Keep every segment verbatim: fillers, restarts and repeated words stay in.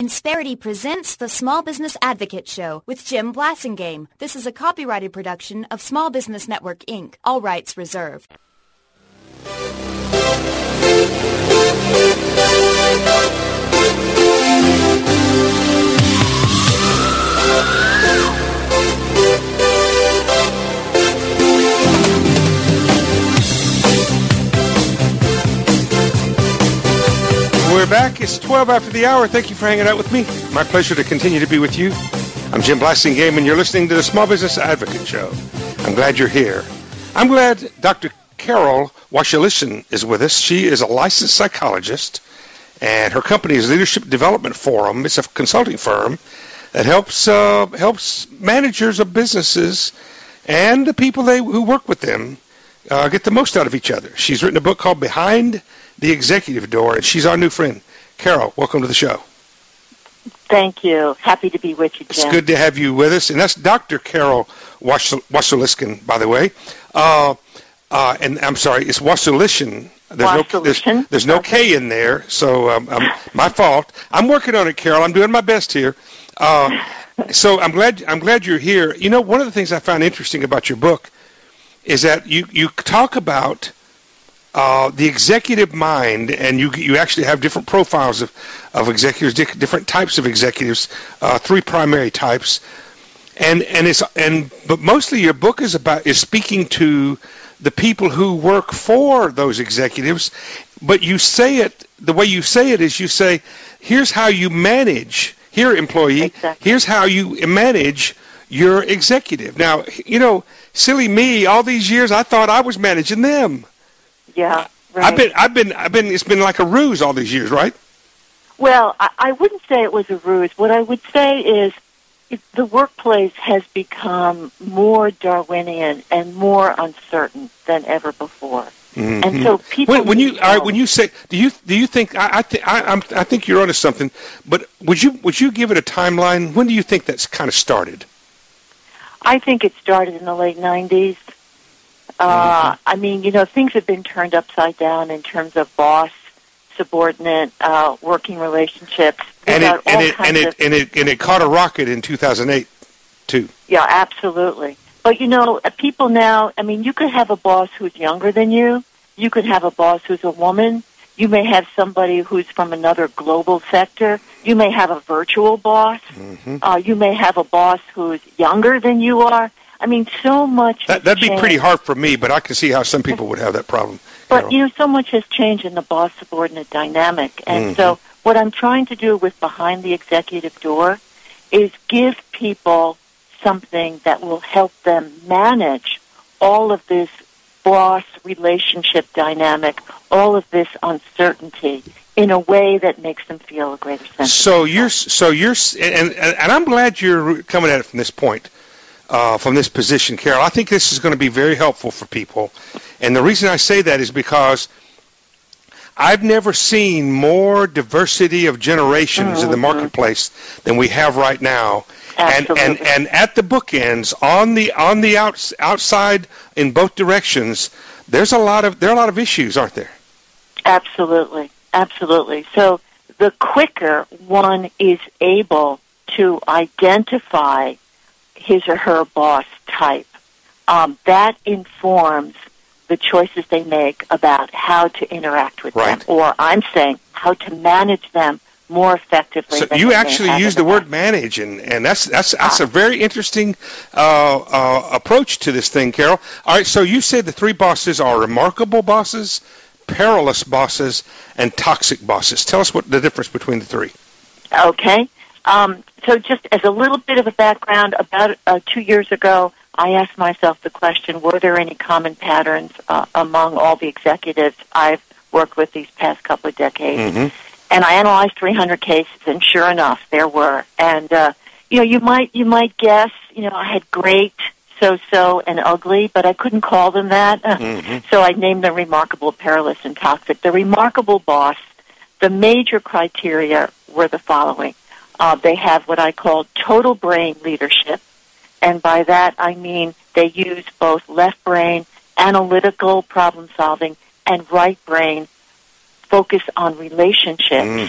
Insperity presents the Small Business Advocate Show with Jim Blasingame. This is a copyrighted production of Small Business Network, Incorporated. All rights reserved. We're back. It's twelve after the hour. Thank you for hanging out with me. My pleasure to continue to be with you. I'm Jim Blasingame, and you're listening to the Small Business Advocate Show. I'm glad you're here. I'm glad Doctor Carol Washalisin is with us. She is a licensed psychologist, and her company is Leadership Development Forum. It's a consulting firm that helps uh, helps managers of businesses and the people they who work with them uh, get the most out of each other. She's written a book called Behind the Executive Door, and she's our new friend. Carol, welcome to the show. Thank you. Happy to be with you, Jim. It's good to have you with us. And that's Doctor Carol Washalisin, by the way. Uh, uh, and I'm sorry, it's Washalisin. There's no, there's, there's no K in there, so um, um, my fault. I'm working on it, Carol. I'm doing my best here. Uh, so I'm glad I'm glad you're here. You know, one of the things I found interesting about your book is that you, you talk about Uh, the executive mind, and you you actually have different profiles of, of executives, di- different types of executives, uh, three primary types, and and it's and but mostly your book is about is speaking to the people who work for those executives, but you say it the way you say it is you say, here's how you manage, here employee, exactly. Here's how you manage your executive. Now, you know, silly me, all these years I thought I was managing them. Yeah, right. I've been, I've been, I've been. It's been like a ruse all these years, right? Well, I, I wouldn't say it was a ruse. What I would say is it, the workplace has become more Darwinian and more uncertain than ever before, mm-hmm. and so people. When, when you, all right, when you say, do you, do you think? I, I, th- I, I'm, I think you're onto something. But would you, would you give it a timeline? When do you think that's kind of started? I think it started in the late nineties. Uh, I mean, you know, things have been turned upside down in terms of boss, subordinate, uh, working relationships. And it, and it, and it, and it, and it caught a rocket in two thousand eight, too. Yeah, absolutely. But, you know, people now, I mean, you could have a boss who's younger than you. You could have a boss who's a woman. You may have somebody who's from another global sector. You may have a virtual boss. Mm-hmm. Uh, you may have a boss who's younger than you are. I mean, so much that, That'd changed. be pretty hard for me, but I can see how some people would have that problem. But, Carol. you know, so much has changed in the boss-subordinate dynamic. And mm-hmm. so what I'm trying to do with Behind the Executive Door is give people something that will help them manage all of this boss-relationship dynamic, all of this uncertainty in a way that makes them feel a greater sense so of you're So you're, and, and, and I'm glad you're coming at it from this point. Uh, from this position, Carol. I think this is going to be very helpful for people. And the reason I say that is because I've never seen more diversity of generations mm-hmm. in the marketplace than we have right now. Absolutely. And, and and at the bookends, on the on the outs, outside in both directions, there's a lot of there are a lot of issues, aren't there? Absolutely. Absolutely. So the quicker one is able to identify his or her boss type, um, that informs the choices they make about how to interact with right. them, or I'm saying how to manage them more effectively. So than you they actually may have use in the word past. manage, and, and that's that's that's a very interesting uh, uh, approach to this thing, Carol. All right, so you said the three bosses are remarkable bosses, perilous bosses, and toxic bosses. Tell us what the difference between the three. Okay. Um, so just as a little bit of a background, about uh, two years ago, I asked myself the question, were there any common patterns uh, among all the executives I've worked with these past couple of decades? Mm-hmm. And I analyzed three hundred cases, and sure enough, there were. And, uh, you know, you might you might guess, you know, I had great, so-so, and ugly, but I couldn't call them that. Mm-hmm. So I named them remarkable, perilous, and toxic. The remarkable boss, the major criteria were the following. Uh, they have what I call total brain leadership, and by that I mean they use both left brain, analytical problem solving, and right brain focus on relationship. Mm-hmm.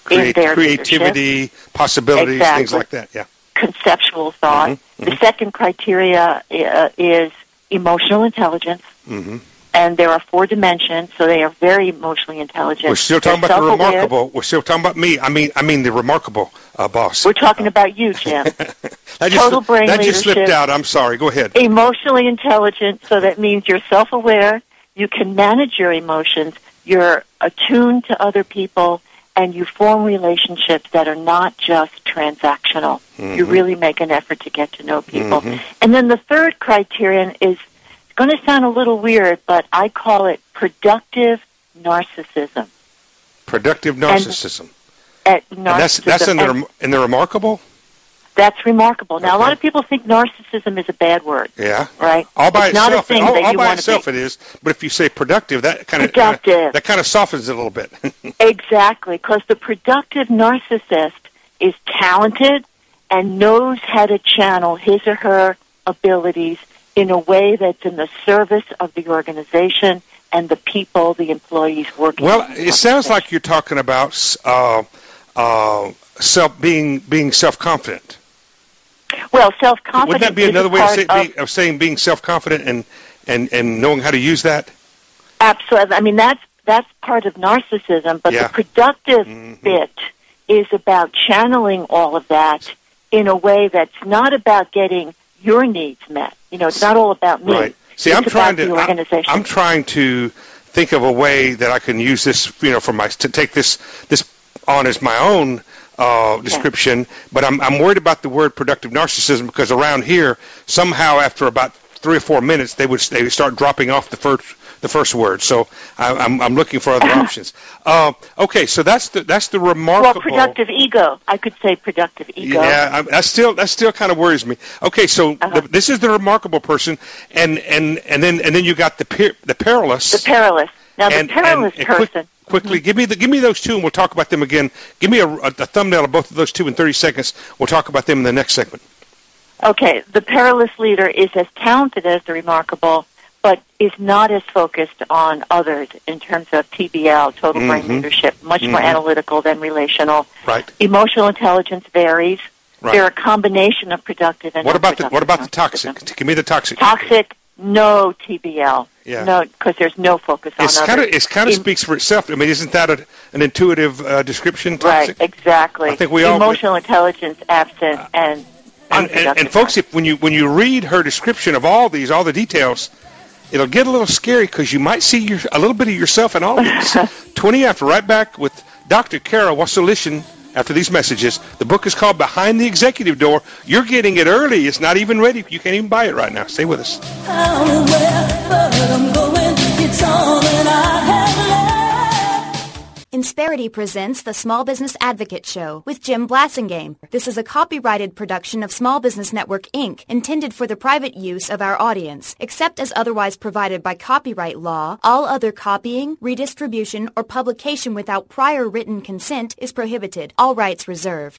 Create, in their creativity, leadership. possibilities, exactly. things like that. Yeah. Conceptual thought. Mm-hmm, mm-hmm. The second criteria uh, is emotional intelligence. Mm-hmm. And there are four dimensions, so they are very emotionally intelligent. We're still talking They're about the remarkable. We're still talking about me. I mean, I mean the remarkable uh, boss. We're talking uh, about you, Jim. that Total just, brain that leadership. just slipped out. I'm sorry. Go ahead. Emotionally intelligent, so that means you're self-aware, you can manage your emotions, you're attuned to other people, and you form relationships that are not just transactional. Mm-hmm. You really make an effort to get to know people. Mm-hmm. And then the third criterion is going to sound a little weird, but I call it productive narcissism. Productive narcissism. And, uh, narcissism. And that's that's in the in the remarkable. That's remarkable. Now, okay. a lot of people think narcissism is a bad word. Yeah. Right. All by it's itself. Not a thing all that all you by want itself, to be. it is. But if you say productive, that kind of productive. that kind of softens it a little bit. Exactly, because the productive narcissist is talented and knows how to channel his or her abilities in a way that's in the service of the organization and the people, the employees working. Well, it sounds like you're talking about uh, uh, self being being self-confident. Well, self-confident. Wouldn't that be another way of, say, of, of saying being self-confident and, and, and knowing how to use that? Absolutely. I mean, that's that's part of narcissism, but yeah. the productive mm-hmm. bit is about channeling all of that in a way that's not about getting your needs met. You know, it's not all about me. Right. See, it's I'm trying about to. the organization. I'm, I'm trying to think of a way that I can use this. You know, for my to take this this on as my own uh, description. Okay. But I'm I'm worried about the word productive narcissism because around here, somehow after about three or four minutes, they would they would start dropping off the first the first word. So I, I'm I'm looking for other options. Uh, okay, so that's the that's the remarkable. Well, productive ego. I could say productive ego. Yeah, I, that still that still kind of worries me. Okay, so uh-huh. the, this is the remarkable person, and, and, and then and then you got the per, the perilous. The perilous. Now and, the perilous and, and person. Quick, quickly, mm-hmm. give me the give me those two, and we'll talk about them again. Give me a, a, a thumbnail of both of those two in thirty seconds. We'll talk about them in the next segment. Okay, the perilous leader is as talented as the remarkable, but is not as focused on others in terms of T B L, total mm-hmm. brain leadership, much mm-hmm. more analytical than relational. Right. Emotional intelligence varies. Right. They're a combination of productive and what about the what about the toxic? Give me the toxic. Toxic, no T B L. Yeah. No, because there's no focus on it's others. Kinda, it kind of speaks for itself. I mean, isn't that a, an intuitive uh, description? Toxic? Right, exactly. I think we all emotional intelligence absent uh, and And, and, and folks, if when you when you read her description of all these, all the details, it'll get a little scary because you might see your, a little bit of yourself in all of this. twenty after, right back with Doctor Carol Wasulishin after these messages. The book is called Behind the Executive Door. You're getting it early. It's not even ready. You can't even buy it right now. Stay with us. I'm aware, but I'm going. It's all that I have left. Insperity presents the Small Business Advocate Show with Jim Blasingame. This is a copyrighted production of Small Business Network, Incorporated, intended for the private use of our audience. Except as otherwise provided by copyright law, all other copying, redistribution, or publication without prior written consent is prohibited. All rights reserved.